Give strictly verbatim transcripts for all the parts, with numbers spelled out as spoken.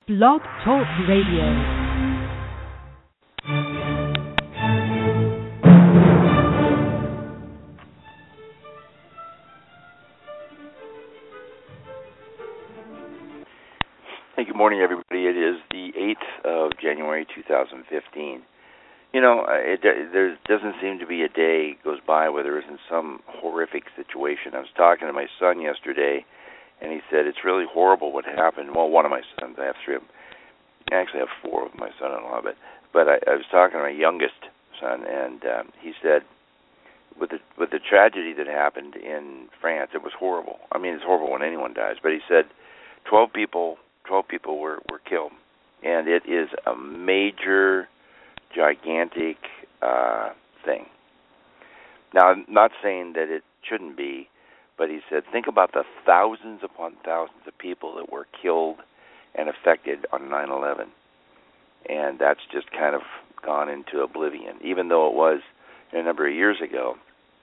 Blog Talk Radio. Hey, good morning, everybody. It is the eighth of January, two thousand fifteen. You know, it, there doesn't seem to be a day goes by where there isn't some horrific situation. I was talking to my son yesterday, and he said it's really horrible what happened. Well, one of my sons, I have three of them. I actually have four of my son-in-law, but but I, I was talking to my youngest son, and um, he said with the with the tragedy that happened in France, it was horrible. I mean, it's horrible when anyone dies, but he said twelve people. Twelve people were, were killed, and it is a major, gigantic uh, thing. Now, I'm not saying that it shouldn't be, but he said, think about the thousands upon thousands of people that were killed and affected on nine eleven, and that's just kind of gone into oblivion. Even though it was a number of years ago,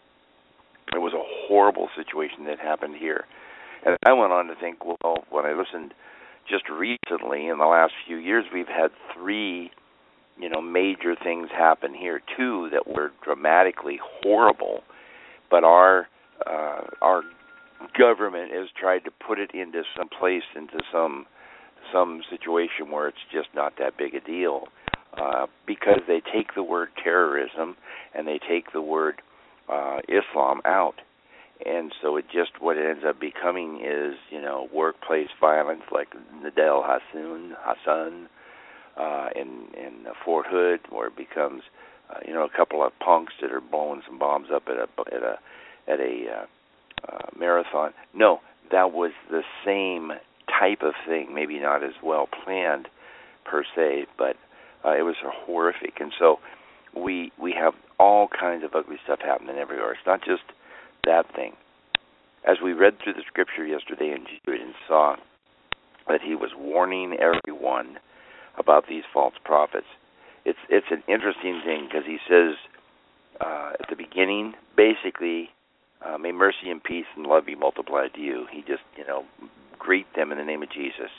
it was a horrible situation that happened here. And I went on to think, well, when I listened just recently, in the last few years, we've had three, you know, major things happen here. Two that were dramatically horrible, but our uh, our government has tried to put it into some place, into some some situation where it's just not that big a deal, uh, because they take the word terrorism and they take the word uh, Islam out. And so it just, what it ends up becoming is, you know, workplace violence like Nadel Hassan, Hassan uh, in, in Fort Hood, where it becomes, uh, you know, a couple of punks that are blowing some bombs up at a at a at a uh, uh, marathon. No, that was the same type of thing. Maybe not as well planned per se, but uh, it was horrific. And so we we have all kinds of ugly stuff happening everywhere. It's not just that thing. As we read through the scripture yesterday in Jude and saw that he was warning everyone about these false prophets, it's it's an interesting thing because he says uh, at the beginning, basically, uh, may mercy and peace and love be multiplied to you. He just, you know, greet them in the name of Jesus.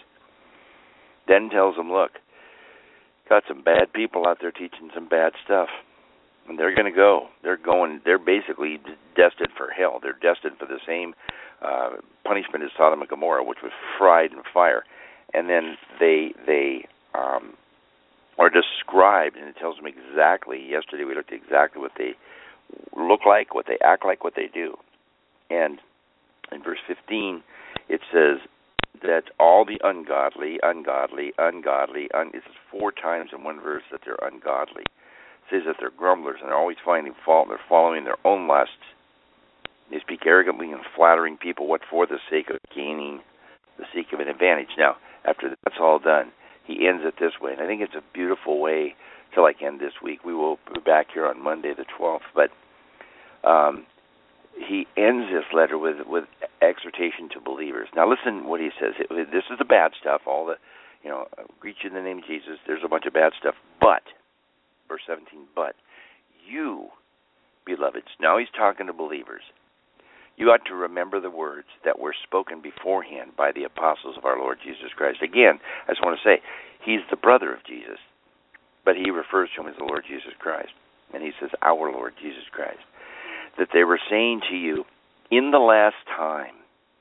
Then tells them, look, got some bad people out there teaching some bad stuff. And they're going to go. They're going. They're basically destined for hell. They're destined for the same uh, punishment as Sodom and Gomorrah, which was fried in fire. And then they they um, are described, and it tells them exactly. Yesterday we looked at exactly what they look like, what they act like, what they do. And in verse fifteen, it says that all the ungodly, ungodly, ungodly, un- it's four times in one verse that they're ungodly. Says that they're grumblers and they're always finding fault and they're following their own lusts. They speak arrogantly and flattering people, what for the sake of gaining the sake of an advantage. Now, after that's all done, he ends it this way, and I think it's a beautiful way to like end this week. We will be back here on Monday the twelfth, but um, he ends this letter with with exhortation to believers. Now, listen what he says. It, this is the bad stuff. All the, you know, greet you in the name of Jesus. There's a bunch of bad stuff, but. Verse seventeen, but you, beloveds, now he's talking to believers, you ought to remember the words that were spoken beforehand by the apostles of our Lord Jesus Christ. Again, I just want to say, he's the brother of Jesus, but he refers to him as the Lord Jesus Christ. And he says, our Lord Jesus Christ. That they were saying to you, in the last time,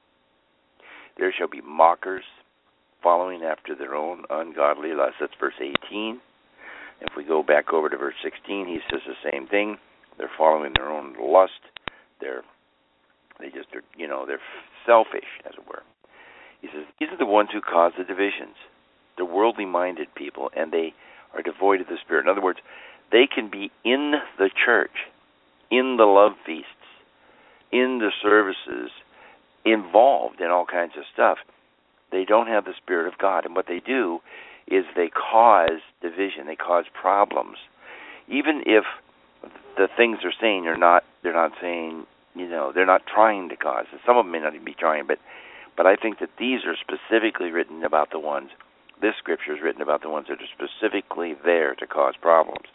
there shall be mockers following after their own ungodly lusts. That's verse eighteen. If we go back over to verse sixteen, he says the same thing. They're following their own lust. They're, they just, are, you know, they're selfish, as it were. He says, these are the ones who cause the divisions. They're worldly-minded people, and they are devoid of the Spirit. In other words, they can be in the church, in the love feasts, in the services, involved in all kinds of stuff. They don't have the Spirit of God, and what they do is they cause division, they cause problems. Even if the things they're saying are not, they're not saying, you know, they're not trying to cause it. Some of them may not even be trying, but, but I think that these are specifically written about the ones, this scripture is written about the ones that are specifically there to cause problems.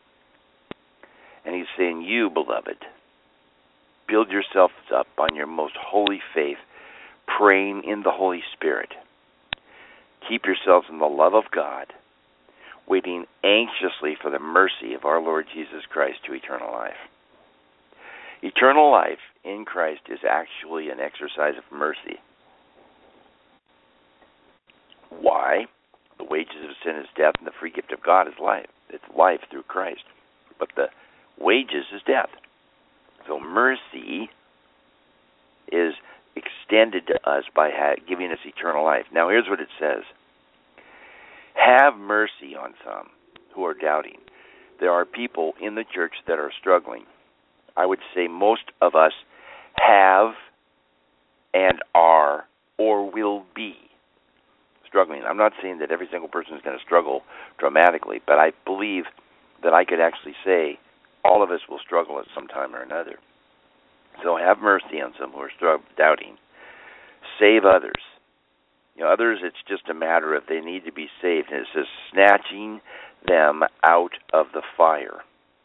And he's saying, you, beloved, build yourselves up on your most holy faith, praying in the Holy Spirit. Keep yourselves in the love of God, waiting anxiously for the mercy of our Lord Jesus Christ to eternal life. Eternal life in Christ is actually an exercise of mercy. Why? The wages of sin is death, and the free gift of God is life. It's life through Christ. But the wages is death. So mercy is extended to us by ha- giving us eternal life. Now here's what it says. Have mercy on some who are doubting. There are people in the church that are struggling. I would say most of us have and are or will be struggling. I'm not saying that every single person is going to struggle dramatically, but I believe that I could actually say all of us will struggle at some time or another. So have mercy on some who are strugg- doubting. Save others. You know, others, it's just a matter of they need to be saved. And it says snatching them out of the fire.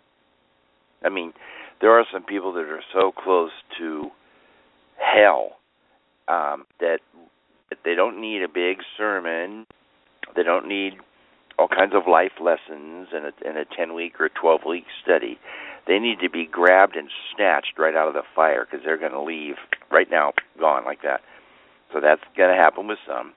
I mean, there are some people that are so close to hell um, that they don't need a big sermon. They don't need all kinds of life lessons in a, in a ten-week or twelve-week study. They need to be grabbed and snatched right out of the fire because they're going to leave right now, gone like that. So that's going to happen with some.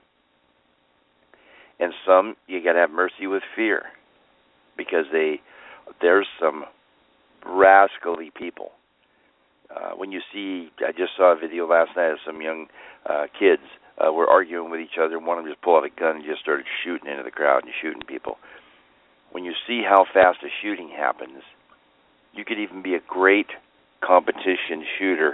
And some, you got to have mercy with fear because they there's some rascally people. Uh, when you see, I just saw a video last night of some young uh, kids uh, were arguing with each other. One of them just pulled out a gun and just started shooting into the crowd and shooting people. When you see how fast a shooting happens, you could even be a great competition shooter,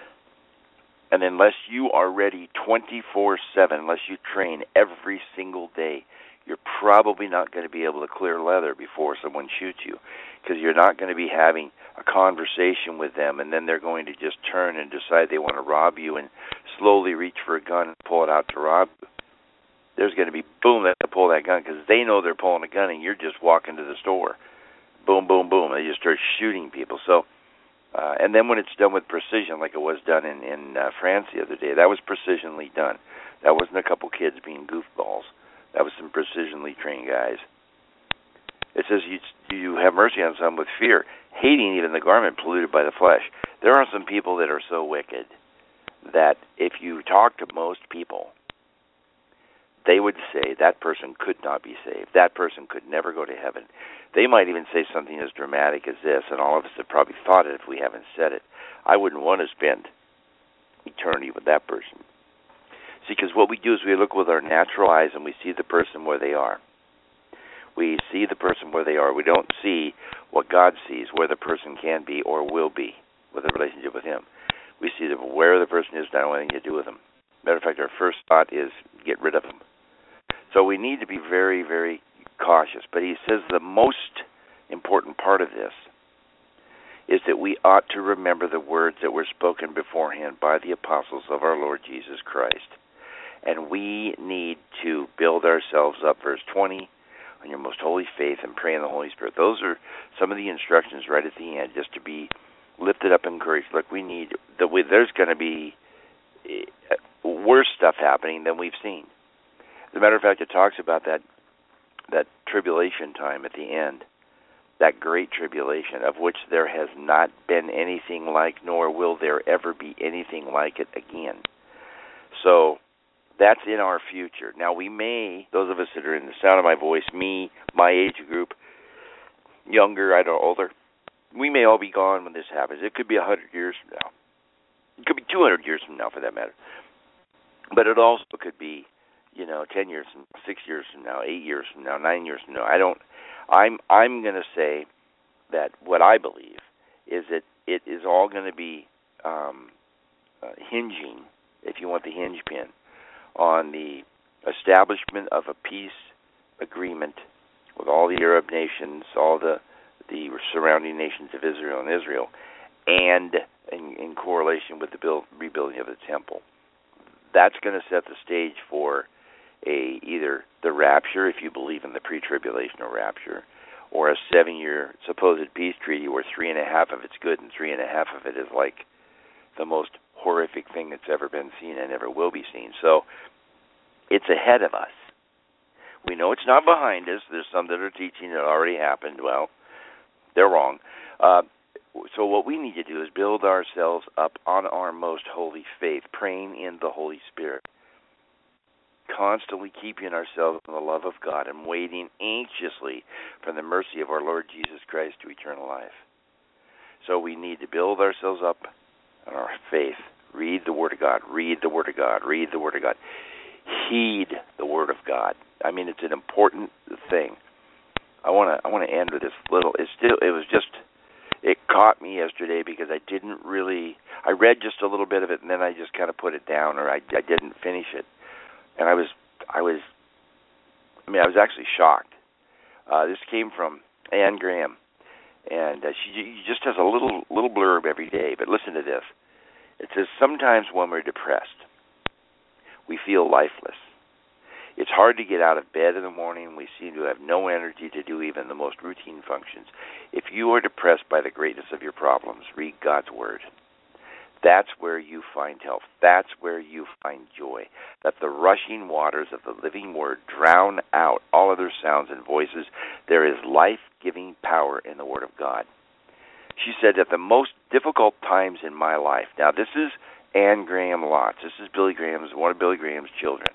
and unless you are ready twenty-four seven, unless you train every single day, you're probably not going to be able to clear leather before someone shoots you, because you're not going to be having a conversation with them, and then they're going to just turn and decide they want to rob you and slowly reach for a gun and pull it out to rob you. There's going to be, boom, they pull that gun because they know they're pulling a gun and you're just walking to the store. Boom, boom, boom. They just start shooting people. So, uh, and then when it's done with precision, like it was done in, in uh, France the other day, that was precisionally done. That wasn't a couple kids being goofballs. That was some precisionally trained guys. It says you, you have mercy on some with fear, hating even the garment polluted by the flesh. There are some people that are so wicked that if you talk to most people, they would say that person could not be saved. That person could never go to heaven. They might even say something as dramatic as this, and all of us have probably thought it if we haven't said it. I wouldn't want to spend eternity with that person. See, because what we do is we look with our natural eyes and we see the person where they are. We see the person where they are. We don't see what God sees, where the person can be or will be with a relationship with Him. We see the, where the person is, not anything to do with them. Matter of fact, our first thought is get rid of them. So we need to be very, very cautious. But he says the most important part of this is that we ought to remember the words that were spoken beforehand by the apostles of our Lord Jesus Christ. And we need to build ourselves up. Verse twenty, on your most holy faith and pray in the Holy Spirit. Those are some of the instructions right at the end, just to be lifted up and encouraged. Look, we need, the way, there's going to be worse stuff happening than we've seen. As a matter of fact, it talks about that that tribulation time at the end, that great tribulation, of which there has not been anything like, nor will there ever be anything like it again. So that's in our future. Now we may, those of us that are in the sound of my voice, me, my age group, younger, I don't know, older, we may all be gone when this happens. It could be one hundred years from now. It could be two hundred years from now, for that matter. But it also could be, you know, ten years from now, six years from now, eight years from now, nine years from now. I don't, I'm, I'm going to say that what I believe is that it is all going to be um, uh, hinging, if you want the hinge pin, on the establishment of a peace agreement with all the Arab nations, all the the surrounding nations of Israel and Israel, and in, in correlation with the build, rebuilding of the temple. That's going to set the stage for a either the rapture, if you believe in the pre-tribulational rapture, or a seven-year supposed peace treaty where three and a half of it's good and three and a half of it is like the most horrific thing that's ever been seen and ever will be seen. So it's ahead of us. We know it's not behind us. There's some that are teaching it already happened. Well, they're wrong. Uh, so what we need to do is build ourselves up on our most holy faith, praying in the Holy Spirit, constantly keeping ourselves in the love of God and waiting anxiously for the mercy of our Lord Jesus Christ to eternal life. So we need to build ourselves up on our faith. Read the Word of God. Read the Word of God. Read the Word of God. Heed the Word of God. I mean, it's an important thing. I want to I want to end with this little. It's still. It was just. It caught me yesterday because I didn't really. I read just a little bit of it and then I just kind of put it down, or I, I didn't finish it. And I was I was. I mean, I was actually shocked. Uh, this came from Anne Graham, and uh, she just has a little little blurb every day. But listen to this. It says, sometimes when we're depressed, we feel lifeless. It's hard to get out of bed in the morning. We seem to have no energy to do even the most routine functions. If you are depressed by the greatness of your problems, read God's Word. That's where you find health. That's where you find joy. That the rushing waters of the living Word drown out all other sounds and voices. There is life-giving power in the Word of God. She said that the most difficult times in my life, now this is Anne Graham Lotz. This is Billy Graham's, one of Billy Graham's children.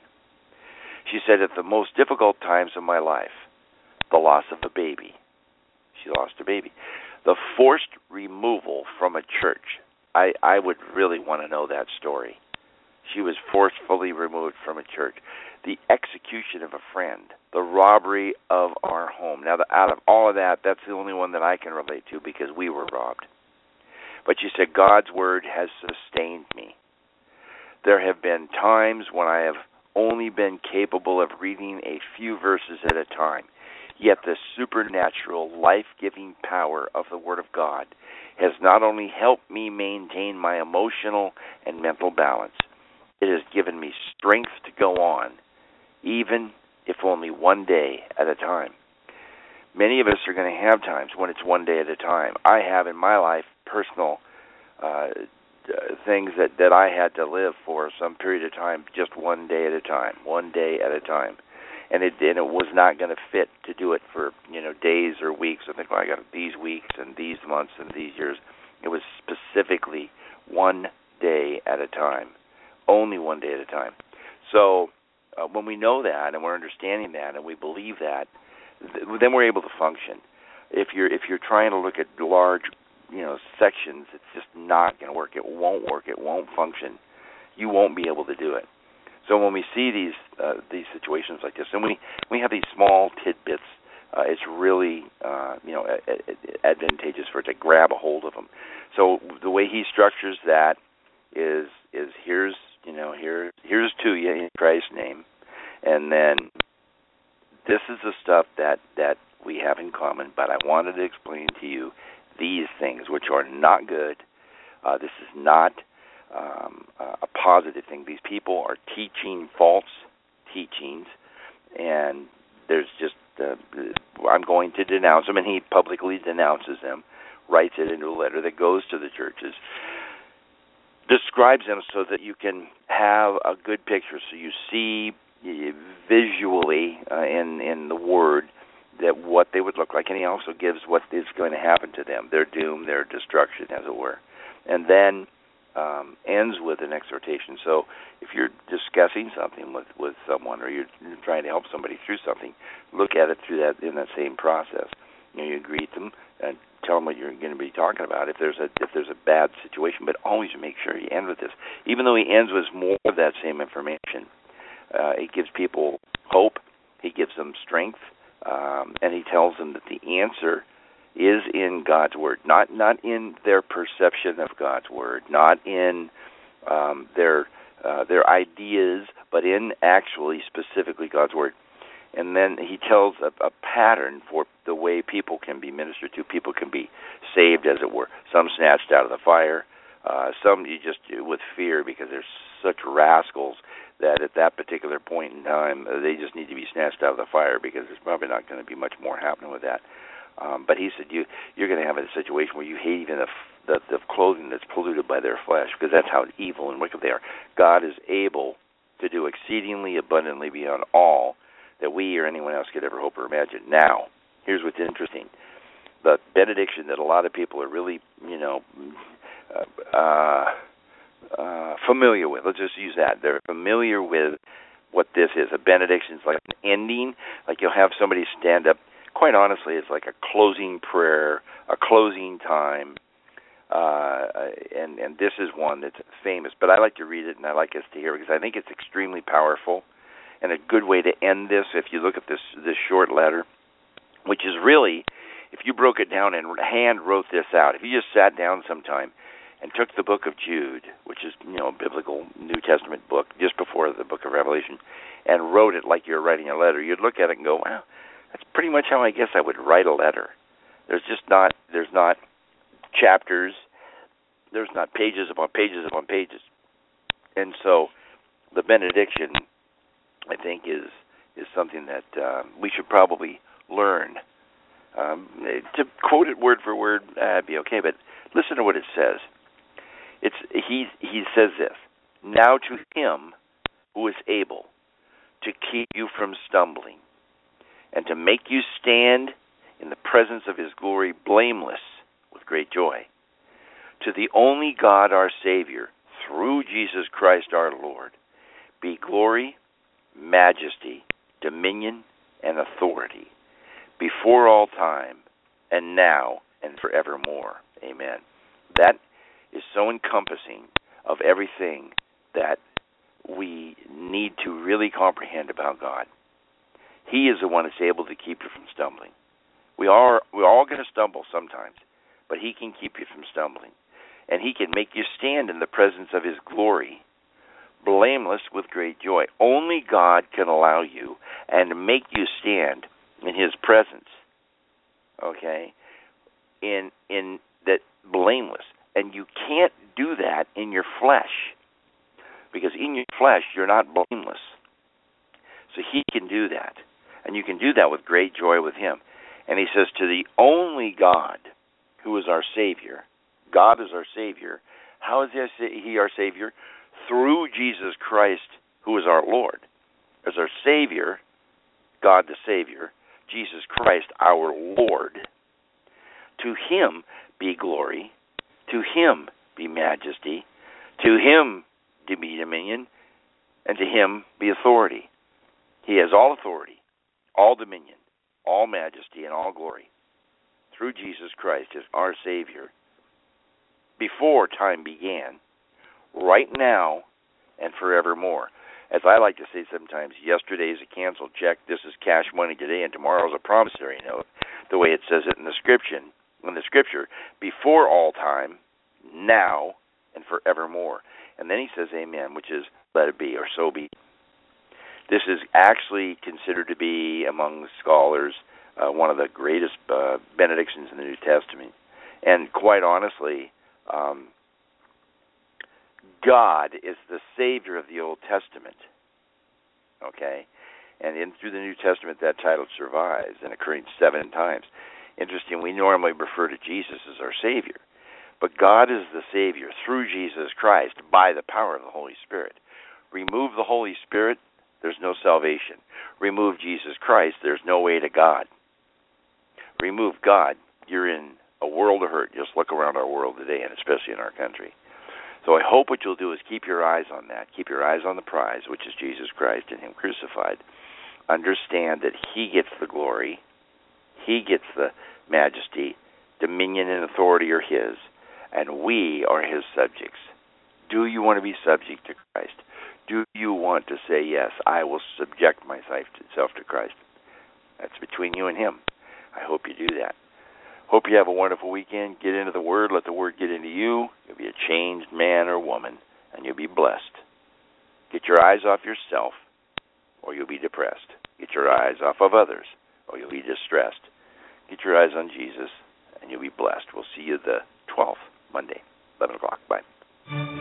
She said at the most difficult times of my life, the loss of a baby. She lost a baby. The forced removal from a church. I, I would really want to know that story. She was forcefully removed from a church. The execution of a friend. The robbery of our home. Now, the, out of all of that, that's the only one that I can relate to because we were robbed. But she said, God's Word has sustained me. There have been times when I have only been capable of reading a few verses at a time. Yet the supernatural, life-giving power of the Word of God has not only helped me maintain my emotional and mental balance, it has given me strength to go on, even if only one day at a time. Many of us are going to have times when it's one day at a time. I have in my life personal uh, things that, that I had to live for some period of time, just one day at a time, one day at a time. And it and it was not going to fit to do it for, you know, days or weeks. I think, well, I got these weeks and these months and these years. It was specifically one day at a time, only one day at a time. So uh, when we know that and we're understanding that and we believe that, th- then we're able to function. If you're if you're trying to look at large, you know, sections, it's just not going to work. It won't work. It won't function. You won't be able to do it. So when we see these uh, these situations like this, and we, we have these small tidbits, uh, it's really uh, you know advantageous for it to grab a hold of them. So the way he structures that is is here's you know here here's to you in Christ's name, and then this is the stuff that that we have in common. But I wanted to explain to you these things, which are not good. Uh, this is not Um, uh, a positive thing. These people are teaching false teachings, and there's just, uh, I'm going to denounce them, and he publicly denounces them, writes it into a letter that goes to the churches, describes them so that you can have a good picture, so you see visually uh, in, in the Word that what they would look like, and he also gives what is going to happen to them, their doom, their destruction, as it were. And then Um, ends with an exhortation. So if you're discussing something with, with someone or you're trying to help somebody through something, look at it through that in that same process. You know, you greet them and tell them what you're going to be talking about if there's a if there's a bad situation, but always make sure you end with this. Even though he ends with more of that same information, uh, it gives people hope, he gives them strength, um, and he tells them that the answer is in God's Word, not not in their perception of God's Word, not in um, their uh, their ideas, but in actually specifically God's Word. And then he tells a, a pattern for the way people can be ministered to. People can be saved, as it were. Some snatched out of the fire, uh, some you just with fear because they're such rascals that at that particular point in time they just need to be snatched out of the fire because there's probably not going to be much more happening with that. Um, but he said you, you're going to have a situation where you hate even the, the, the clothing that's polluted by their flesh, because that's how evil and wicked they are. God is able to do exceedingly abundantly beyond all that we or anyone else could ever hope or imagine. Now, here's what's interesting. The benediction that a lot of people are really, you know, uh, uh, familiar with. Let's just use that. They're familiar with what this is. A benediction is like an ending. Like you'll have somebody stand up. Quite honestly, it's like a closing prayer, a closing time. Uh, and, and this is one that's famous. But I like to read it, and I like us to hear it because I think it's extremely powerful and a good way to end this. If you look at this this short letter, which is really, if you broke it down and hand wrote this out, if you just sat down sometime and took the book of Jude, which is, you know, a biblical New Testament book, just before the book of Revelation, and wrote it like you're writing a letter, you'd look at it and go, wow, that's pretty much how I guess I would write a letter. There's just not, there's not chapters, there's not pages upon pages upon pages. And so the benediction, I think, is is something that uh, we should probably learn. Um, to quote it word for word, that'd be okay, but listen to what it says. It's he he says this, now to him who is able to keep you from stumbling and to make you stand in the presence of his glory blameless with great joy. To the only God our Savior, through Jesus Christ our Lord, be glory, majesty, dominion, and authority before all time, and now, and forevermore. Amen. That is so encompassing of everything that we need to really comprehend about God. He is the one that's able to keep you from stumbling. We are we're all going to stumble sometimes, but he can keep you from stumbling. And he can make you stand in the presence of his glory, blameless with great joy. Only God can allow you and make you stand in his presence, okay, in in that blameless. And you can't do that in your flesh, because in your flesh you're not blameless. So he can do that, and you can do that with great joy with him. And he says, to the only God who is our Savior, God is our Savior. How is he our Savior? Through Jesus Christ, who is our Lord. As our Savior, God the Savior, Jesus Christ our Lord. To him be glory, to him be majesty, to him be dominion, and to him be authority. He has all authority, all dominion, all majesty, and all glory through Jesus Christ as our Savior before time began, right now, and forevermore. As I like to say sometimes, yesterday is a canceled check, this is cash money today, and tomorrow is a promissory note, the way it says it in the scripture, in the scripture, before all time, now, and forevermore. And then he says amen, which is let it be, or so be. This is actually considered to be, among scholars, uh, one of the greatest uh, benedictions in the New Testament. And quite honestly, um, God is the Savior of the Old Testament, okay? And in through the New Testament, that title survives and occurring seven times. Interesting, we normally refer to Jesus as our Savior, but God is the Savior through Jesus Christ by the power of the Holy Spirit. Remove the Holy Spirit, there's no salvation. Remove Jesus Christ, there's no way to God. Remove God, you're in a world of hurt. Just look around our world today, and especially in our country. So I hope what you'll do is keep your eyes on that. Keep your eyes on the prize, which is Jesus Christ and him crucified. Understand that he gets the glory. He gets the majesty. Dominion and authority are his, and we are his subjects. Do you want to be subject to Christ? Do you want to say, yes, I will subject myself to Christ? That's between you and him. I hope you do that. Hope you have a wonderful weekend. Get into the Word. Let the Word get into you. You'll be a changed man or woman, and you'll be blessed. Get your eyes off yourself, or you'll be depressed. Get your eyes off of others, or you'll be distressed. Get your eyes on Jesus, and you'll be blessed. We'll see you the twelfth, Monday, eleven o'clock. Bye.